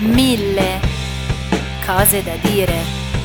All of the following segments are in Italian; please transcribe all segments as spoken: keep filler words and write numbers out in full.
Mille cose da dire.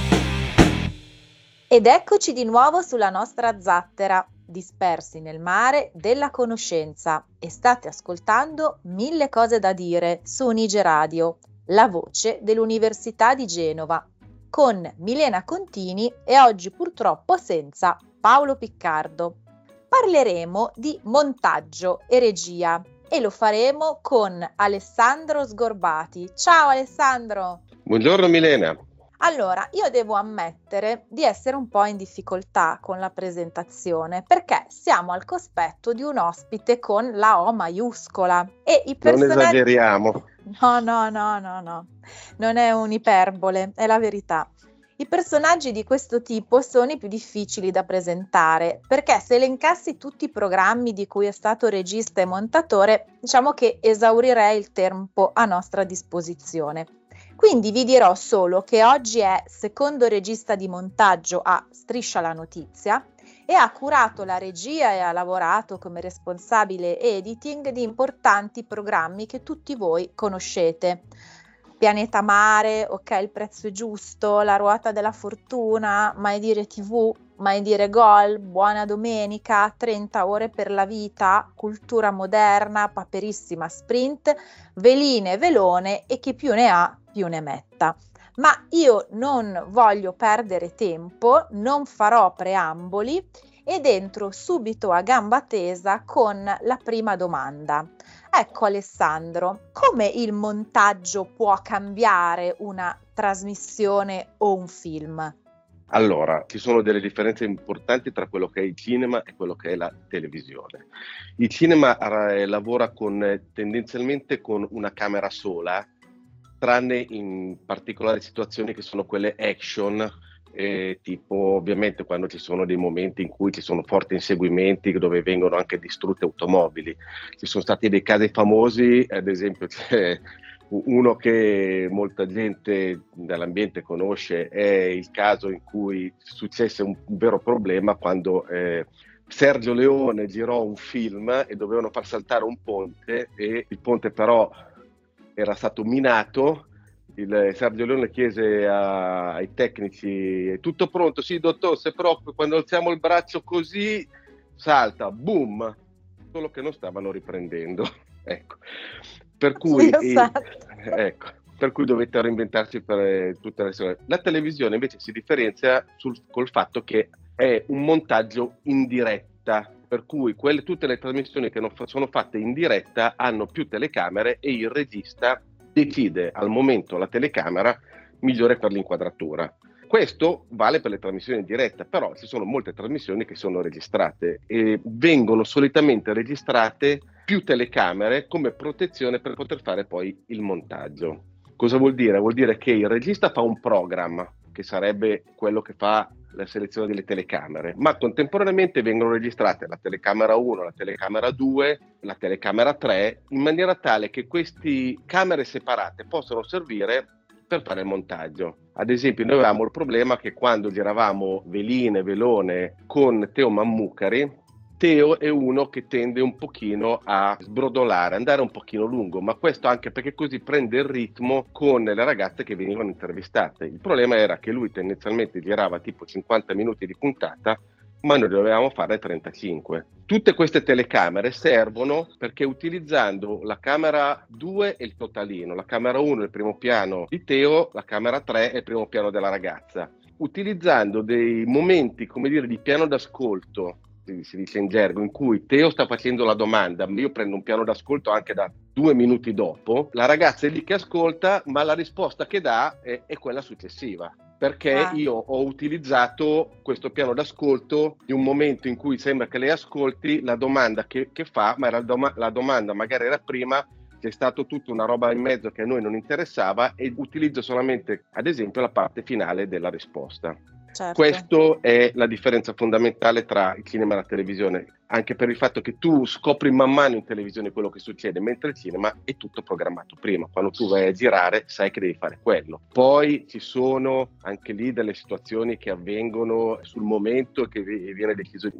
Ed eccoci di nuovo sulla nostra zattera, dispersi nel mare della conoscenza, e state ascoltando Mille cose da dire su Unige Radio, la voce dell'Università di Genova, con Milena Contini e oggi purtroppo senza Paolo Piccardo. Parleremo di montaggio e regia e lo faremo con Alessandro Sgorbati. Ciao Alessandro! Buongiorno Milena! Allora, io devo ammettere di essere un po' in difficoltà con la presentazione perché siamo al cospetto di un ospite con la O maiuscola e i personaggi... Non esageriamo. No, no, no, no, no, non è un'iperbole, è la verità. I personaggi di questo tipo sono i più difficili da presentare perché se elencassi tutti i programmi di cui è stato regista e montatore, diciamo che esaurirei il tempo a nostra disposizione. Quindi vi dirò solo che oggi è secondo regista di montaggio a Striscia la Notizia e ha curato la regia e ha lavorato come responsabile editing di importanti programmi che tutti voi conoscete. Pianeta Mare, Ok, il prezzo è giusto, La ruota della fortuna, Mai dire tivù, Mai dire gol, Buona domenica, trenta ore per la vita, Cultura moderna, Paperissima sprint, Veline e Velone e chi più ne ha più ne metta. Ma io non voglio perdere tempo, non farò preamboli ed entro subito a gamba tesa con la prima domanda. Ecco Alessandro, come il montaggio può cambiare una trasmissione o un film? Allora, ci sono delle differenze importanti tra quello che è il cinema e quello che è la televisione. Il cinema eh, lavora con, tendenzialmente con una camera sola, tranne in particolari situazioni che sono quelle action, eh, tipo ovviamente quando ci sono dei momenti in cui ci sono forti inseguimenti dove vengono anche distrutte automobili. Ci sono stati dei casi famosi, ad esempio c'è uno che molta gente dell'ambiente conosce, è il caso in cui successe un, un vero problema quando eh, Sergio Leone girò un film e dovevano far saltare un ponte e il ponte però era stato minato. Il Sergio Leone chiese a, ai tecnici: è tutto pronto? Sì dottor, se proprio quando alziamo il braccio così salta, boom, solo che non stavano riprendendo. Ecco, per cui, eh, ecco, per cui dovete reinventarsi per eh, tutte le storie. La televisione invece si differenzia sul, col fatto che è un montaggio in diretta, per cui quelle, tutte le trasmissioni che non fa, sono fatte in diretta hanno più telecamere e il regista decide al momento la telecamera migliore per l'inquadratura. Questo vale per le trasmissioni in diretta, però ci sono molte trasmissioni che sono registrate e vengono solitamente registrate più telecamere come protezione per poter fare poi il montaggio. Cosa vuol dire? Vuol dire che il regista fa un programma, che sarebbe quello che fa la selezione delle telecamere, ma contemporaneamente vengono registrate la telecamera uno, la telecamera due, la telecamera tre, in maniera tale che queste camere separate possano servire per fare il montaggio. Ad esempio, noi avevamo il problema che quando giravamo Veline, Velone con Teo Mammucari, Teo è uno che tende un pochino a sbrodolare, andare un pochino lungo, ma questo anche perché così prende il ritmo con le ragazze che venivano intervistate. Il problema era che lui tendenzialmente girava tipo cinquanta minuti di puntata, ma noi dovevamo fare trentacinque. Tutte queste telecamere servono perché utilizzando la camera due è il totalino, la camera uno è il primo piano di Teo, la camera tre è il primo piano della ragazza. Utilizzando dei momenti, come dire, di piano d'ascolto, si dice in gergo, in cui Teo sta facendo la domanda, io prendo un piano d'ascolto anche da due minuti dopo, la ragazza è lì che ascolta, ma la risposta che dà è, è quella successiva. Perché ah. io ho utilizzato questo piano d'ascolto di un momento in cui sembra che lei ascolti la domanda che, che fa, ma era doma- la domanda magari era prima, c'è stato tutta una roba in mezzo che a noi non interessava e utilizzo solamente, ad esempio, la parte finale della risposta. Certo. Questa è la differenza fondamentale tra il cinema e la televisione, anche per il fatto che tu scopri man mano in televisione quello che succede, mentre il cinema è tutto programmato prima. Quando tu vai a girare sai che devi fare quello. Poi ci sono anche lì delle situazioni che avvengono sul momento e che viene deciso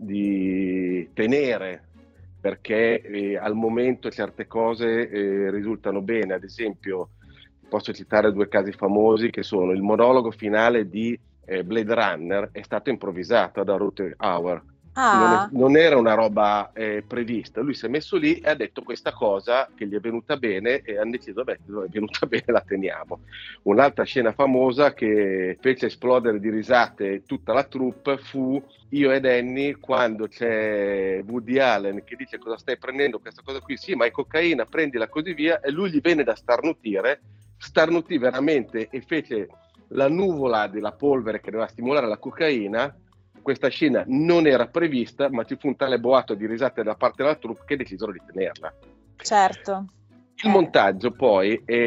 di tenere, perché eh, al momento certe cose eh, risultano bene. Ad esempio posso citare due casi famosi che sono il monologo finale di eh, Blade Runner è stato improvvisato da Rutger Hauer. Non, è, Ah, non era una roba eh, prevista, lui si è messo lì e ha detto questa cosa che gli è venuta bene e hanno deciso, beh, è venuta bene, la teniamo. Un'altra scena famosa che fece esplodere di risate tutta la troupe fu Io ed Annie, quando c'è Woody Allen che dice cosa stai prendendo questa cosa qui, sì ma è cocaina, prendila così via, e lui gli viene da starnutire, starnutì veramente e fece la nuvola della polvere che doveva stimolare la cocaina. Questa scena non era prevista, ma ci fu un tale boato di risate da parte della troupe che decisero di tenerla. certo. Il Eh. montaggio poi è,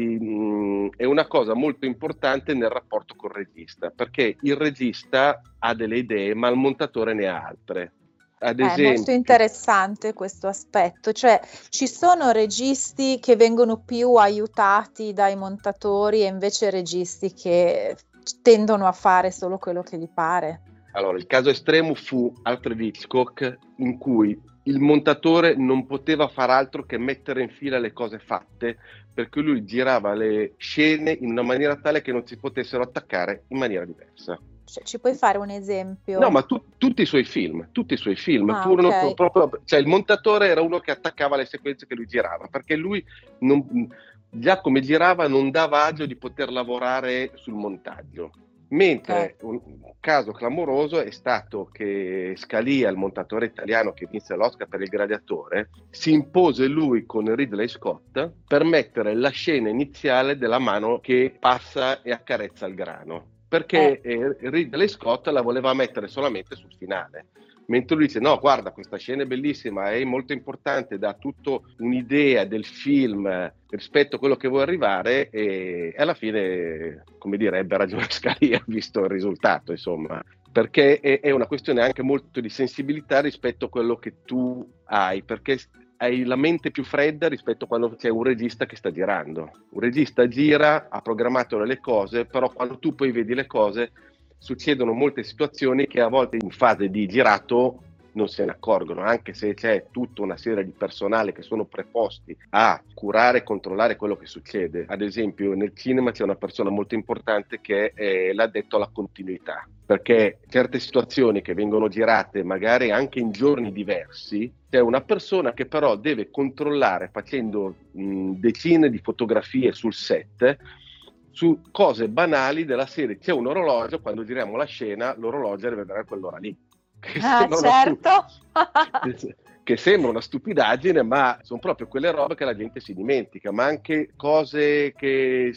è una cosa molto importante nel rapporto col regista, perché il regista ha delle idee, ma il montatore ne ha altre. Ad È molto esempio, interessante questo aspetto, cioè ci sono registi che vengono più aiutati dai montatori e invece registi che tendono a fare solo quello che gli pare. allora, il caso estremo fu Alfred Hitchcock, in cui il montatore non poteva far altro che mettere in fila le cose fatte, perché lui girava le scene in una maniera tale che non si potessero attaccare in maniera diversa. Cioè, ci puoi fare un esempio? No, ma tu, tutti i suoi film, tutti i suoi film Ah, furono ok. proprio, cioè il montatore era uno che attaccava le sequenze che lui girava, perché lui non, già come girava non dava agio di poter lavorare sul montaggio. Mentre un caso clamoroso è stato che Scalia, il montatore italiano che vinse l'Oscar per Il Gladiatore, si impose lui con Ridley Scott per mettere la scena iniziale della mano che passa e accarezza il grano, perché eh. Ridley Scott la voleva mettere solamente sul finale. Mentre lui dice no, guarda, questa scena è bellissima, è molto importante, dà tutto un'idea del film rispetto a quello che vuoi arrivare, e alla fine, come dire, ebbe ragione Scalia visto il risultato, insomma, perché è, è una questione anche molto di sensibilità rispetto a quello che tu hai, perché hai la mente più fredda rispetto a quando c'è un regista che sta girando. Un regista gira, ha programmato le cose, però quando tu poi vedi le cose succedono molte situazioni che a volte in fase di girato non se ne accorgono, anche se c'è tutta una serie di personale che sono preposti a curare e controllare quello che succede. Ad esempio nel cinema c'è una persona molto importante che è l'addetto alla continuità, perché certe situazioni che vengono girate magari anche in giorni diversi, c'è una persona che però deve controllare facendo mh, decine di fotografie sul set su cose banali della serie. C'è un orologio, quando giriamo la scena l'orologio deve vedere quell'ora lì, che, Ah, sembra certo. una stu- che sembra una stupidaggine, ma sono proprio quelle robe che la gente si dimentica, ma anche cose che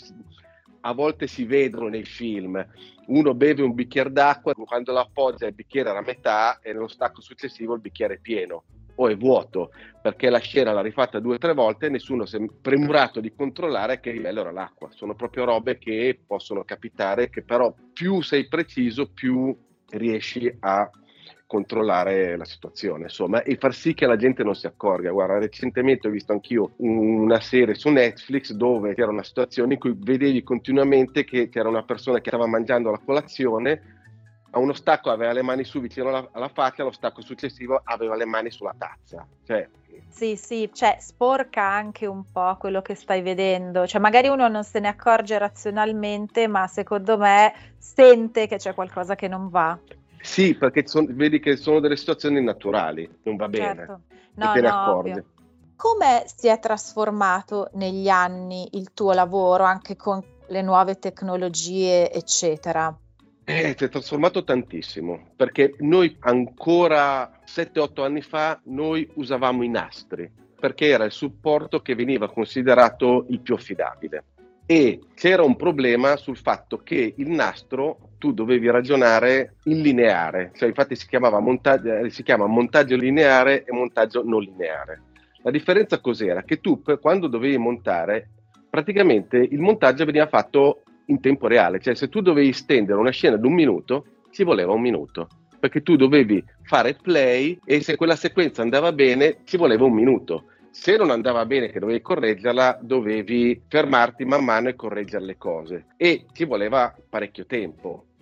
a volte si vedono nei film. Uno beve un bicchiere d'acqua, quando lo appoggia il bicchiere era a metà e nello stacco successivo il bicchiere è pieno o è vuoto, perché la scena l'ha rifatta due o tre volte e nessuno si è premurato di controllare che livello era l'acqua. Sono proprio robe che possono capitare, che però più sei preciso più riesci a controllare la situazione, insomma, e far sì che la gente non si accorga. Guarda, recentemente ho visto anch'io una serie su Netflix dove c'era una situazione in cui vedevi continuamente che c'era una persona che stava mangiando la colazione, a uno stacco aveva le mani su vicino alla, alla faccia, allo stacco successivo aveva le mani sulla tazza. Cioè, Sì, sì, cioè sporca anche un po' quello che stai vedendo, cioè magari uno non se ne accorge razionalmente, ma secondo me sente che c'è qualcosa che non va. sì, perché son, vedi che sono delle situazioni naturali, non va bene, Certo, e no, te ne no, accorgi. ovvio. Come si è trasformato negli anni il tuo lavoro, anche con le nuove tecnologie, eccetera? Eh, si è trasformato tantissimo, perché noi ancora sette otto anni fa noi usavamo i nastri, perché era il supporto che veniva considerato il più affidabile. E c'era un problema sul fatto che il nastro tu dovevi ragionare in lineare, cioè infatti si chiamava montaggio, si chiama montaggio lineare e montaggio non lineare. La differenza cos'era? Che tu quando dovevi montare, praticamente il montaggio veniva fatto in tempo reale, cioè se tu dovevi stendere una scena di un minuto, ci voleva un minuto, perché tu dovevi fare play e se quella sequenza andava bene, ci voleva un minuto. Se non andava bene, che dovevi correggerla, dovevi fermarti man mano e correggere le cose. E ci voleva parecchio tempo.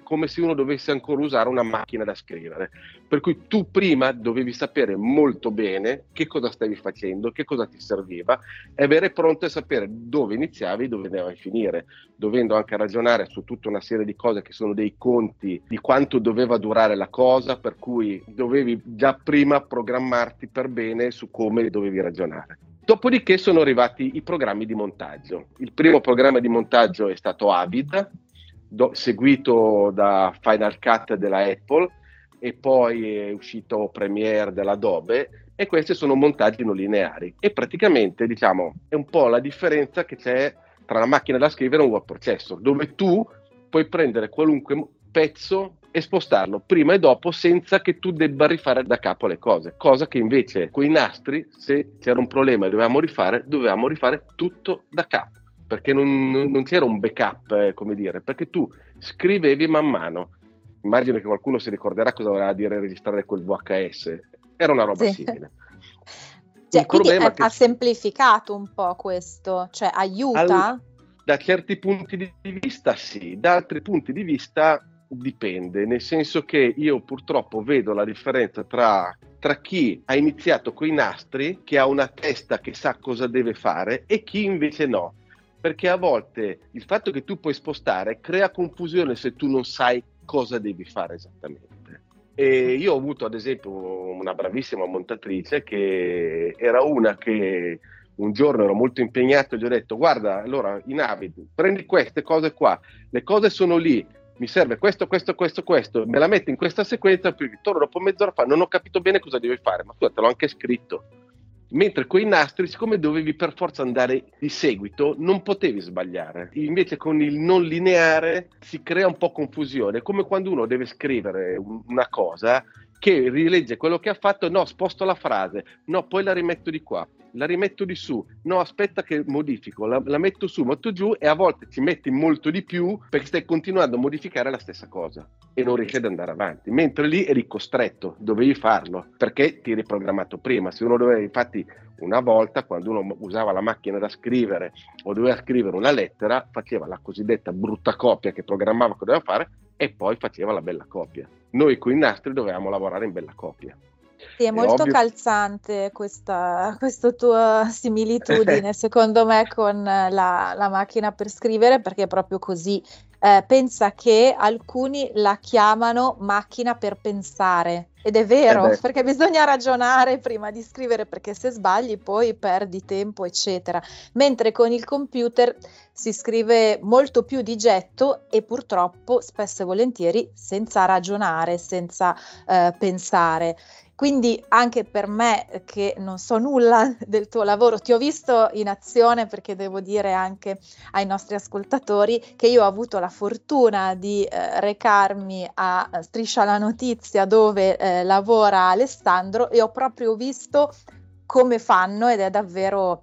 come se uno dovesse ancora usare una macchina da scrivere. Per cui tu prima dovevi sapere molto bene che cosa stavi facendo, che cosa ti serviva, e avere pronto a sapere dove iniziavi e dove andavi a finire, dovendo anche ragionare su tutta una serie di cose che sono dei conti di quanto doveva durare la cosa, per cui dovevi già prima programmarti per bene su come dovevi ragionare. Dopodiché sono arrivati i programmi di montaggio. Il primo programma di montaggio è stato Avid, do, seguito da Final Cut della Apple, e poi è uscito Premiere dell'Adobe, e questi sono montaggi non lineari. E praticamente, diciamo, è un po' la differenza che c'è tra la macchina da scrivere e un word processor, dove tu puoi prendere qualunque pezzo e spostarlo prima e dopo senza che tu debba rifare da capo le cose, cosa che invece con i nastri, se c'era un problema e dovevamo rifare, dovevamo rifare tutto da capo, perché non, non c'era un backup, eh, come dire, perché tu scrivevi man mano. Immagino che qualcuno si ricorderà cosa voleva dire registrare quel V H S, era una roba Sì. simile. Cioè, quindi è, che... ha semplificato un po' questo, cioè aiuta? Al... Da certi punti di vista sì, da altri punti di vista dipende, nel senso che io purtroppo vedo la differenza tra, tra chi ha iniziato coi nastri, che ha una testa che sa cosa deve fare, e chi invece no, perché a volte il fatto che tu puoi spostare crea confusione se tu non sai cosa devi fare esattamente. E io ho avuto ad esempio una bravissima montatrice che era una che un giorno ero molto impegnato e gli ho detto: guarda, allora in Avid prendi queste cose qua, le cose sono lì, mi serve questo, questo, questo, questo, me la metti in questa sequenza, poi ritorno dopo mezz'ora fa, non ho capito bene cosa devi fare, ma tu te l'ho anche scritto. Mentre con i nastri, siccome dovevi per forza andare di seguito, non potevi sbagliare. Invece con il non lineare si crea un po' confusione, come quando uno deve scrivere una cosa che rilegge quello che ha fatto, no, sposto la frase, no, poi la rimetto di qua, la rimetto di su, no, aspetta che modifico, la, la metto su, metto giù, e a volte ci metti molto di più perché stai continuando a modificare la stessa cosa e non riesci ad andare avanti, mentre lì eri costretto, dovevi farlo perché ti eri programmato prima. Se uno doveva, infatti una volta quando uno usava la macchina da scrivere o doveva scrivere una lettera, faceva la cosiddetta brutta copia che programmava che doveva fare e poi faceva la bella copia. Noi con i nastri dovevamo lavorare in bella copia. Sì, è molto ovvio... calzante questa, questa tua similitudine, secondo me, con la, la macchina per scrivere, perché è proprio così. Eh, pensa che alcuni la chiamano macchina per pensare, ed è vero, eh perché bisogna ragionare prima di scrivere, perché se sbagli poi perdi tempo, eccetera. Mentre con il computer si scrive molto più di getto e purtroppo spesso e volentieri senza ragionare, senza eh, pensare. Quindi anche per me, che non so nulla del tuo lavoro, ti ho visto in azione, perché devo dire anche ai nostri ascoltatori che io ho avuto la fortuna di eh, recarmi a Striscia la Notizia, dove eh, lavora Alessandro, e ho proprio visto come fanno, ed è davvero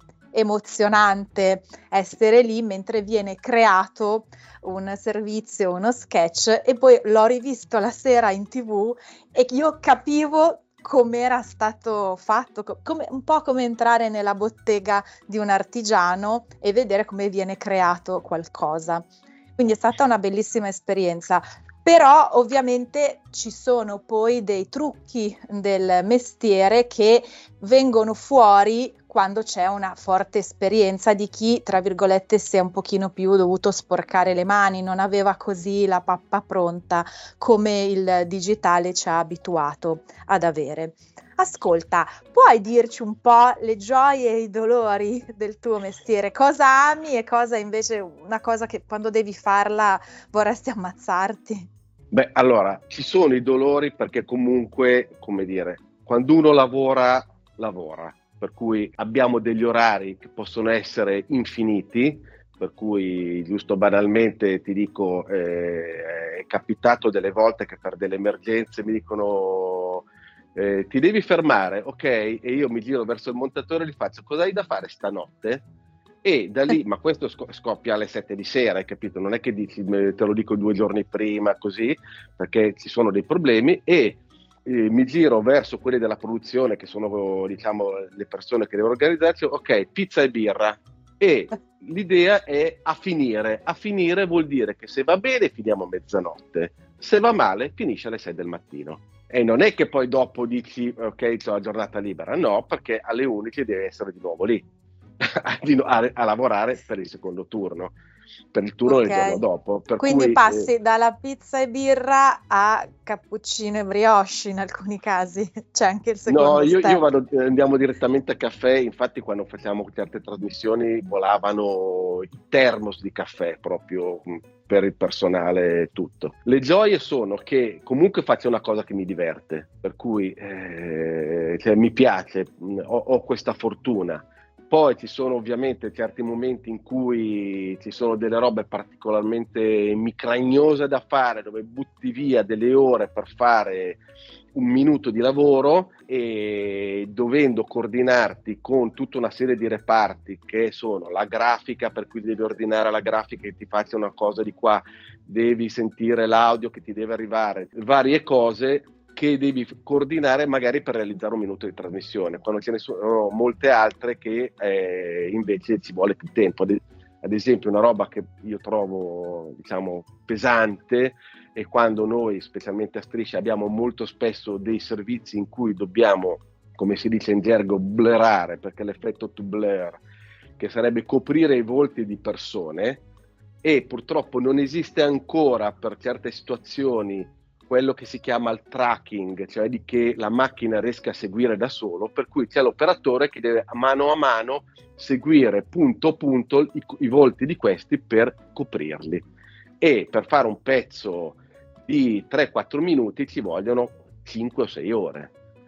emozionante essere lì mentre viene creato un servizio, uno sketch, e poi l'ho rivisto la sera in tivù e io capivo come era stato fatto, come, un po' come entrare nella bottega di un artigiano e vedere come viene creato qualcosa. Quindi è stata una bellissima esperienza. Però ovviamente ci sono poi dei trucchi del mestiere che vengono fuori quando c'è una forte esperienza di chi, tra virgolette, si è un pochino più dovuto sporcare le mani, non aveva così la pappa pronta come il digitale ci ha abituato ad avere. Ascolta, puoi dirci un po' le gioie e i dolori del tuo mestiere? Cosa ami e cosa invece una cosa che quando devi farla vorresti ammazzarti? Beh, allora, ci sono i dolori perché comunque, come dire, quando uno lavora, lavora. Per cui abbiamo degli orari che possono essere infiniti, per cui giusto banalmente ti dico, eh, è capitato delle volte che per delle emergenze mi dicono eh, ti devi fermare, ok? E io mi giro verso il montatore e gli faccio: cosa hai da fare stanotte? E da lì, ma questo scoppia alle sette di sera, hai capito? Non è che dici te lo dico due giorni prima così, perché ci sono dei problemi, e eh, mi giro verso quelli della produzione che sono, diciamo, le persone che devono organizzarsi. Ok, pizza e birra, e l'idea è a finire. A finire vuol dire che se va bene finiamo a mezzanotte, Se va male, finisce alle sei del mattino. E non è che poi dopo dici, ok, c'ho la giornata libera. No, perché alle undici devi essere di nuovo lì, a, a lavorare per il secondo turno, per il turno Ok. del giorno dopo. Per Quindi cui, passi eh, dalla pizza e birra a cappuccino e brioche in alcuni casi, c'è anche il secondo No, io, step. io vado, andiamo direttamente a caffè, infatti quando facciamo certe trasmissioni volavano i termos di caffè proprio mh, per il personale tutto. Le gioie sono che comunque faccio una cosa che mi diverte, per cui eh, cioè, mi piace, mh, ho, ho questa fortuna. Poi ci sono ovviamente certi momenti in cui ci sono delle robe particolarmente micragnose da fare, dove butti via delle ore per fare un minuto di lavoro e dovendo coordinarti con tutta una serie di reparti che sono la grafica, per cui devi ordinare la grafica che ti faccia una cosa di qua, devi sentire l'audio che ti deve arrivare, varie cose che devi coordinare magari per realizzare un minuto di trasmissione, quando ce ne sono molte altre che eh, invece ci vuole più tempo. Ad, ad esempio una roba che io trovo diciamo pesante è quando noi, specialmente a Striscia, abbiamo molto spesso dei servizi in cui dobbiamo, come si dice in gergo, blurrare, perché l'effetto to blur, che sarebbe coprire i volti di persone, e purtroppo non esiste ancora per certe situazioni quello che si chiama il tracking, cioè di che la macchina riesca a seguire da solo, per cui c'è l'operatore che deve mano a mano seguire punto a punto i, i volti di questi per coprirli. E per fare un pezzo di tre quattro minuti ci vogliono cinque o sei ore.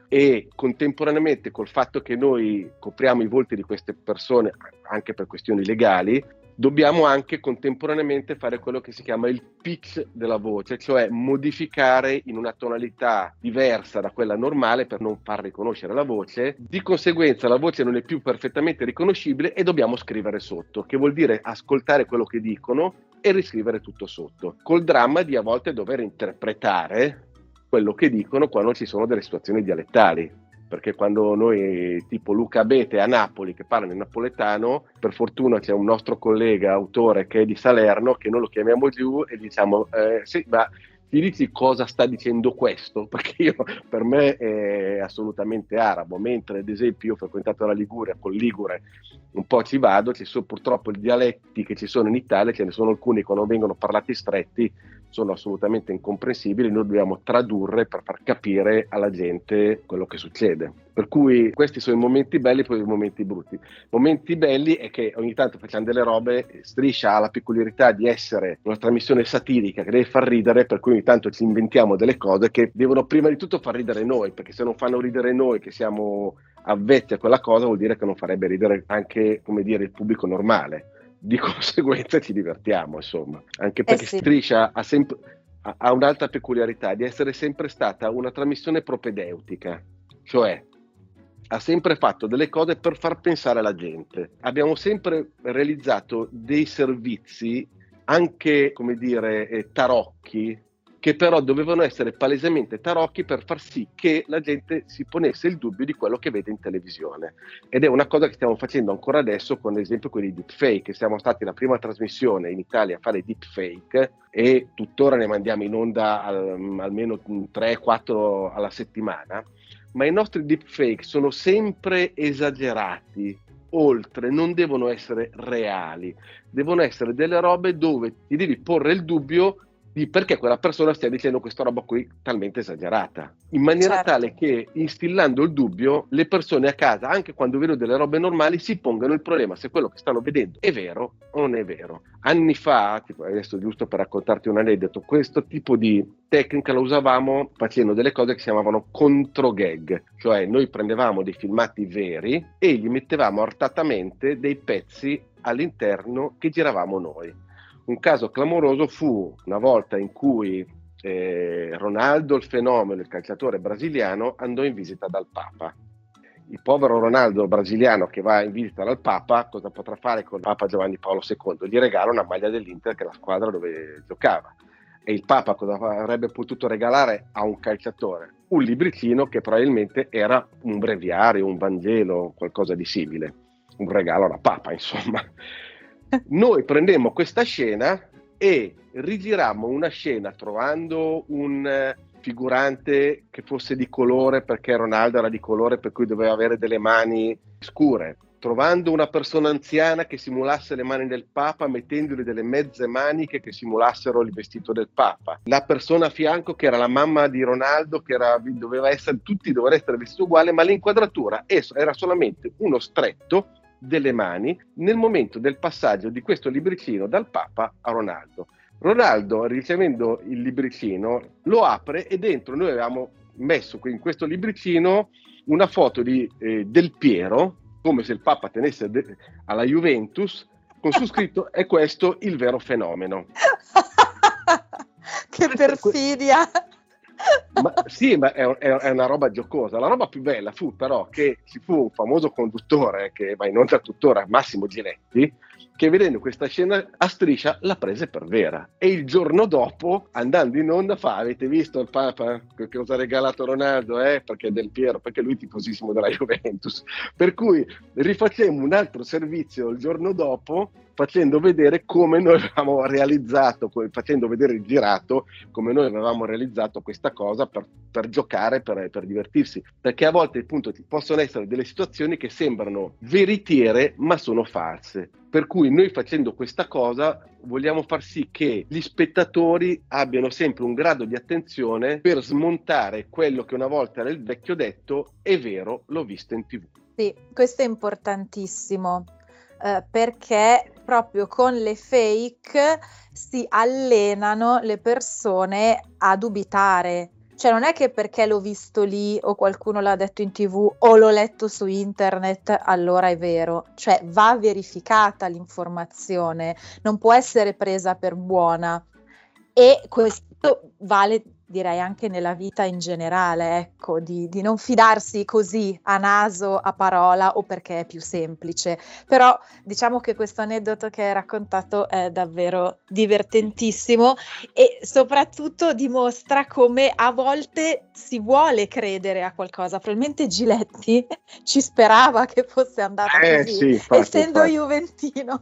E contemporaneamente col fatto che noi copriamo i volti di queste persone anche per questioni legali, dobbiamo anche contemporaneamente fare quello che si chiama il pitch della voce, cioè modificare in una tonalità diversa da quella normale per non far riconoscere la voce. Di conseguenza la voce non è più perfettamente riconoscibile e dobbiamo scrivere sotto, che vuol dire ascoltare quello che dicono e riscrivere tutto sotto, col dramma di a volte dover interpretare quello che dicono quando ci sono delle situazioni dialettali. Perché quando noi, tipo Luca Abete a Napoli, che parla in napoletano, per fortuna c'è un nostro collega autore che è di Salerno, che noi lo chiamiamo giù e diciamo, eh, sì, ma ti dici cosa sta dicendo questo? Perché io, per me è assolutamente arabo, mentre ad esempio io ho frequentato la Liguria, con Ligure un po' ci vado, ci sono purtroppo i dialetti che ci sono in Italia, ce ne sono alcuni quando vengono parlati stretti, sono assolutamente incomprensibili, noi dobbiamo tradurre per far capire alla gente quello che succede. Per cui questi sono i momenti belli e poi i momenti brutti. Momenti belli è che ogni tanto facciamo delle robe, Striscia ha la peculiarità di essere una trasmissione satirica che deve far ridere, per cui ogni tanto ci inventiamo delle cose che devono prima di tutto far ridere noi, perché se non fanno ridere noi che siamo avvezzi a quella cosa vuol dire che non farebbe ridere anche, come dire, il pubblico normale. Di conseguenza ci divertiamo, insomma, anche perché Eh sì. Striscia ha, sempre, ha, ha un'altra peculiarità di essere sempre stata una trasmissione propedeutica, cioè ha sempre fatto delle cose per far pensare alla gente. Abbiamo sempre realizzato dei servizi anche, come dire, eh, tarocchi, che però dovevano essere palesemente tarocchi per far sì che la gente si ponesse il dubbio di quello che vede in televisione. Ed è una cosa che stiamo facendo ancora adesso con, ad esempio, quelli deepfake. Siamo stati la prima trasmissione in Italia a fare deepfake e tuttora ne mandiamo in onda al, almeno tre quattro alla settimana, ma i nostri deepfake sono sempre esagerati, oltre, non devono essere reali, devono essere delle robe dove ti devi porre il dubbio di perché quella persona stia dicendo questa roba qui talmente esagerata, in maniera Certo. tale che, instillando il dubbio, le persone a casa, anche quando vedono delle robe normali, si pongano il problema se quello che stanno vedendo è vero o non è vero. Anni fa, tipo, adesso giusto per raccontarti un aneddoto, questo tipo di tecnica lo usavamo facendo delle cose che si chiamavano controgag, cioè noi prendevamo dei filmati veri e gli mettevamo artatamente dei pezzi all'interno che giravamo noi. Un caso clamoroso fu una volta in cui eh, Ronaldo, il fenomeno, il calciatore brasiliano, andò in visita dal Papa. Il povero Ronaldo brasiliano che va in visita dal Papa, cosa potrà fare con il Papa Giovanni Paolo secondo? Gli regala una maglia dell'Inter, che è la squadra dove giocava. E il Papa cosa avrebbe potuto regalare a un calciatore? Un libricino che probabilmente era un breviario, un Vangelo, qualcosa di simile. Un regalo alla Papa, insomma. Noi prendemmo questa scena e rigirammo una scena trovando un eh, figurante che fosse di colore, perché Ronaldo era di colore per cui doveva avere delle mani scure, trovando una persona anziana che simulasse le mani del Papa, mettendogli delle mezze maniche che simulassero il vestito del Papa. La persona a fianco che era la mamma di Ronaldo, che era, doveva essere, tutti dovevano essere vestiti uguali, ma l'inquadratura era solamente uno stretto delle mani nel momento del passaggio di questo libricino dal Papa a Ronaldo. Ronaldo, ricevendo il libricino, lo apre e dentro noi avevamo messo in questo libricino una foto di eh, Del Piero, come se il Papa tenesse de- alla Juventus, con su scritto "è questo il vero fenomeno". Che perfidia! Ma, sì, ma è, è una roba giocosa. La roba più bella fu però che ci fu un famoso conduttore che va in onda tuttora, Massimo Giletti, che vedendo questa scena a Striscia la prese per vera, e il giorno dopo, andando in onda, fa: "Avete visto il Papa che cosa ha regalato Ronaldo?" Eh? Perché Del Piero, perché lui è tifosissimo della Juventus, per cui rifacemmo un altro servizio il giorno dopo, facendo vedere come noi avevamo realizzato, facendo vedere il girato, come noi avevamo realizzato questa cosa per, per giocare, per, per divertirsi, perché a volte appunto ci possono essere delle situazioni che sembrano veritiere ma sono false, per cui noi facendo questa cosa vogliamo far sì che gli spettatori abbiano sempre un grado di attenzione per smontare quello che una volta era il vecchio detto "è vero, l'ho visto in tivù". Sì, questo è importantissimo. Uh, perché proprio con le fake si allenano le persone a dubitare. Cioè non è che perché l'ho visto lì o qualcuno l'ha detto in tivù o l'ho letto su internet allora è vero. Cioè va verificata l'informazione, non può essere presa per buona, e questo vale, direi, anche nella vita in generale, ecco, di, di non fidarsi così a naso, a parola, o perché è più semplice. Però diciamo che questo aneddoto che hai raccontato è davvero divertentissimo e soprattutto dimostra come a volte si vuole credere a qualcosa. Probabilmente Giletti ci sperava che fosse andata Eh, così, sì, infatti, essendo infatti. juventino.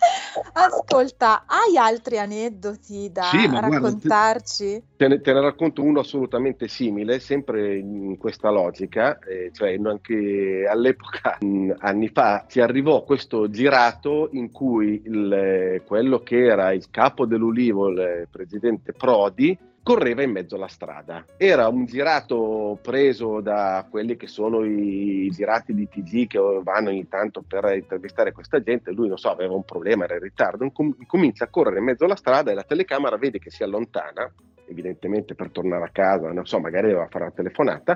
Ascolta, hai altri aneddoti da Sì, ma guarda, raccontarci? te ne, te ne racconto uno assolutamente simile, sempre in questa logica, eh, cioè anche all'epoca, mh, anni fa, ci arrivò questo girato in cui il, quello che era il capo dell'Ulivo, il presidente Prodi, correva in mezzo alla strada. Era un girato preso da quelli che sono i girati di T G che vanno ogni tanto per intervistare questa gente. Lui, non so, aveva un problema, era in ritardo, Com- comincia a correre in mezzo alla strada e la telecamera vede che si allontana, evidentemente per tornare a casa, non so, magari doveva fare una telefonata,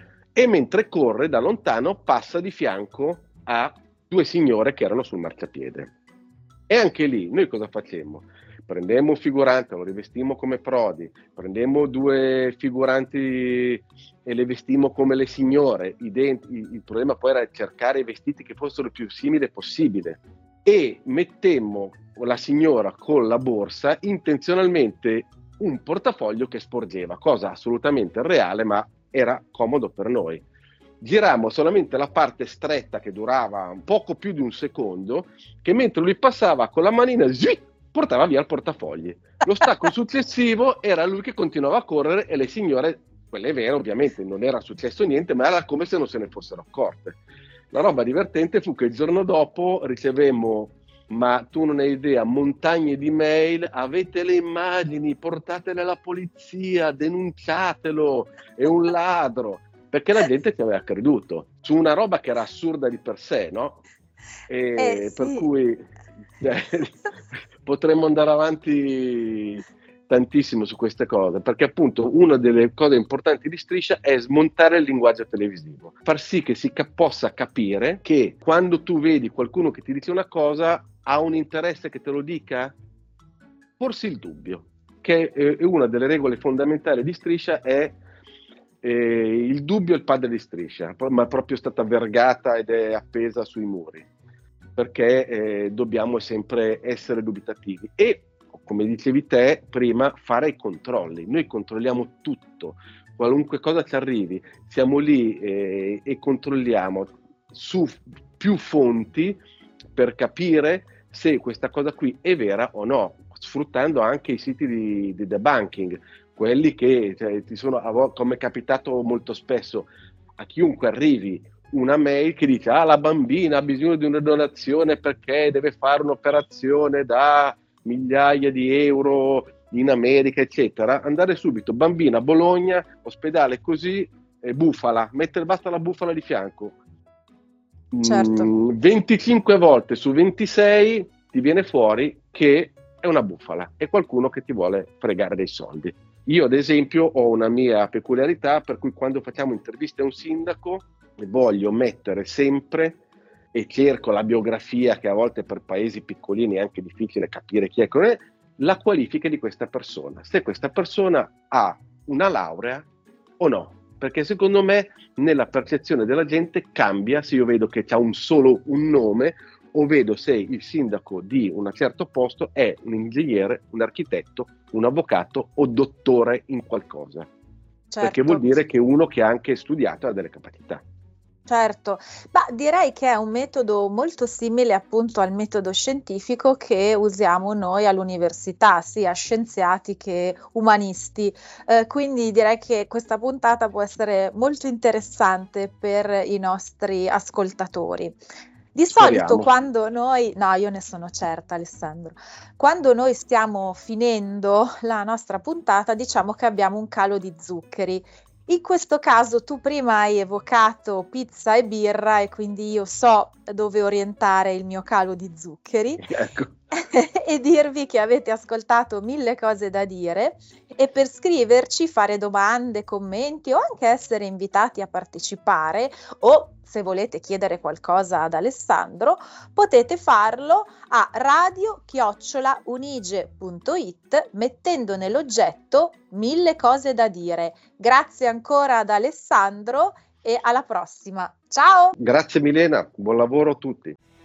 e mentre corre da lontano passa di fianco a due signore che erano sul marciapiede. E anche lì noi cosa facemmo? Prendemmo un figurante, lo rivestimmo come Prodi, prendemmo due figuranti e le vestimmo come le signore. Ident- il problema poi era cercare i vestiti che fossero il più simile possibile, e mettemmo la signora con la borsa, intenzionalmente un portafoglio che sporgeva, cosa assolutamente irreale, ma era comodo per noi. Girammo solamente la parte stretta che durava un poco più di un secondo, che mentre lui passava con la manina zi, portava via il portafogli. Lo stacco successivo era lui che continuava a correre e le signore, quelle vere ovviamente, non era successo niente, ma era come se non se ne fossero accorte. La roba divertente fu che il giorno dopo ricevemmo, ma tu non hai idea, montagne di mail: "avete le immagini, portatele alla polizia, denunciatelo, è un ladro", perché la gente ci aveva creduto su una roba che era assurda di per sé, no? E Eh, per sì. cui eh, potremmo andare avanti tantissimo su queste cose, perché appunto una delle cose importanti di Striscia è smontare il linguaggio televisivo, far sì che si ca- possa capire che quando tu vedi qualcuno che ti dice una cosa, ha un interesse che te lo dica? Forse il dubbio, che è una delle regole fondamentali di Striscia, è eh, il dubbio è il padre di Striscia, ma è proprio stata vergata ed è appesa sui muri, perché eh, dobbiamo sempre essere dubitativi e, come dicevi te prima, fare i controlli. Noi controlliamo tutto, qualunque cosa ci arrivi, siamo lì eh, e controlliamo su più fonti per capire se questa cosa qui è vera o no. sfruttando anche i siti di, di debunking, quelli che cioè, ti sono, come è capitato molto spesso, a chiunque arrivi una mail che dice ah, la bambina ha bisogno di una donazione perché deve fare un'operazione da migliaia di euro in America, eccetera, andare subito, bambina, Bologna, ospedale così, e bufala, mettere basta la bufala di fianco. Certo. Mm, venticinque volte su ventisei ti viene fuori che è una bufala, è qualcuno che ti vuole fregare dei soldi. Io ad esempio ho una mia peculiarità per cui quando facciamo interviste a un sindaco voglio mettere sempre, e cerco la biografia, che a volte per paesi piccolini è anche difficile capire chi è, la qualifica di questa persona, se questa persona ha una laurea o no, perché secondo me nella percezione della gente cambia se io vedo che c'ha un solo un nome o vedo se il sindaco di un certo posto è un ingegnere, un architetto, un avvocato o dottore in qualcosa. Certo. Perché vuol dire che uno che ha anche studiato ha delle capacità. Certo, ma direi che è un metodo molto simile appunto al metodo scientifico che usiamo noi all'università, sia scienziati che umanisti. Eh, quindi direi che questa puntata può essere molto interessante per i nostri ascoltatori. Di Speriamo. solito quando noi, no, io ne sono certa, Alessandro, quando noi stiamo finendo la nostra puntata, diciamo che abbiamo un calo di zuccheri. In questo caso tu prima hai evocato pizza e birra e quindi io so dove orientare il mio calo di zuccheri. Ecco. E dirvi che avete ascoltato Mille cose da dire e per scriverci, fare domande, commenti o anche essere invitati a partecipare o se volete chiedere qualcosa ad Alessandro potete farlo a radio chiocciola unige punto it mettendo nell'oggetto Mille cose da dire. Grazie ancora ad Alessandro e alla prossima. Ciao! Grazie Milena, buon lavoro a tutti.